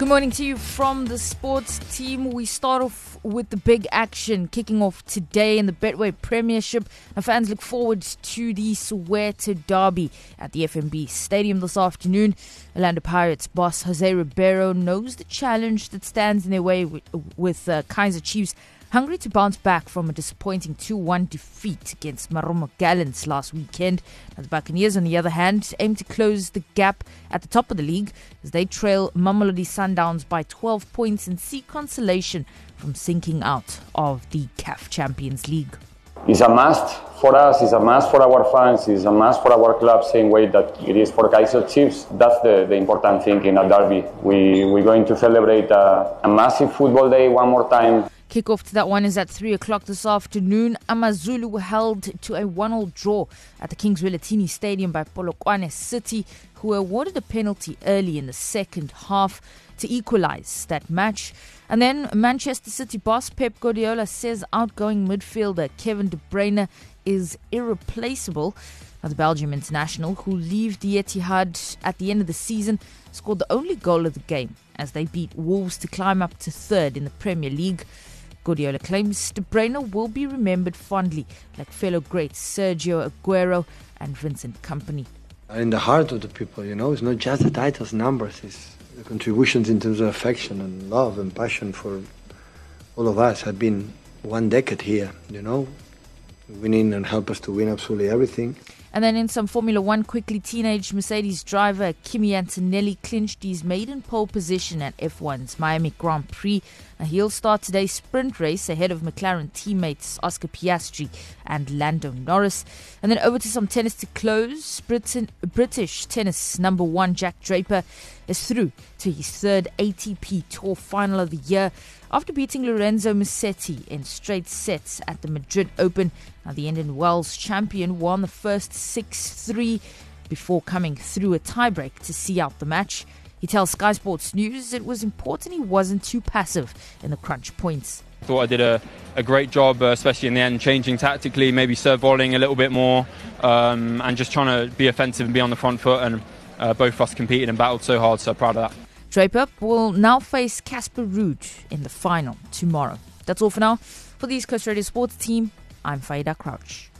Good morning to you from the sports team. We start off with the big action kicking off today in the Betway Premiership. Our fans look forward to the Soweto derby at the FNB Stadium this afternoon. Orlando Pirates boss Jose Ribeiro knows the challenge that stands in their way with Kaizer Chiefs hungry to bounce back from a disappointing 2-1 defeat against Maromo Gallants last weekend. Now the Buccaneers, on the other hand, aim to close the gap at the top of the league as they trail Mamelodi Sundowns by 12 points and seek consolation from sinking out of the CAF Champions League. It's a must for us, it's a must for our fans, it's a must for our club, same way that it is for Kaizer Chiefs. That's the important thing in a derby. We're going to celebrate a massive football day one more time. Kickoff to that one is at 3 o'clock this afternoon. AmaZulu were held to a 1-1 draw at the Kings Willetini Stadium by Polokwane City, who were awarded a penalty early in the second half to equalise that match. And then Manchester City boss Pep Guardiola says outgoing midfielder Kevin De Bruyne is irreplaceable. Now, the Belgium international, who leave the Etihad at the end of the season, scored the only goal of the game as they beat Wolves to climb up to third in the Premier League. Guardiola claims De Bruyne will be remembered fondly, like fellow greats Sergio Aguero and Vincent Kompany. In the heart of the people, it's not just the titles, numbers, it's the contributions in terms of affection and love and passion for all of us. I've been 1 decade here, winning and help us to win absolutely everything. And then in some Formula One quickly, teenage Mercedes driver Kimi Antonelli clinched his maiden pole position at F1's Miami Grand Prix. Now, he'll start today's sprint race ahead of McLaren teammates Oscar Piastri and Lando Norris. And then over to some tennis to close. British tennis number one Jack Draper is through to his third ATP Tour final of the year after beating Lorenzo Musetti in straight sets at the Madrid Open. Now, the Indian Wells champion won the first 6-3 before coming through a tiebreak to see out the match. He tells Sky Sports News it was important he wasn't too passive in the crunch points. I thought I did a great job, especially in the end, changing tactically, maybe serve volleying a little bit more, and just trying to be offensive and be on the front foot. And both of us competed and battled so hard, so proud of that. Draper will now face Casper Ruud in the final tomorrow. That's all for now. For the East Coast Radio Sports team, I'm Faida Crouch.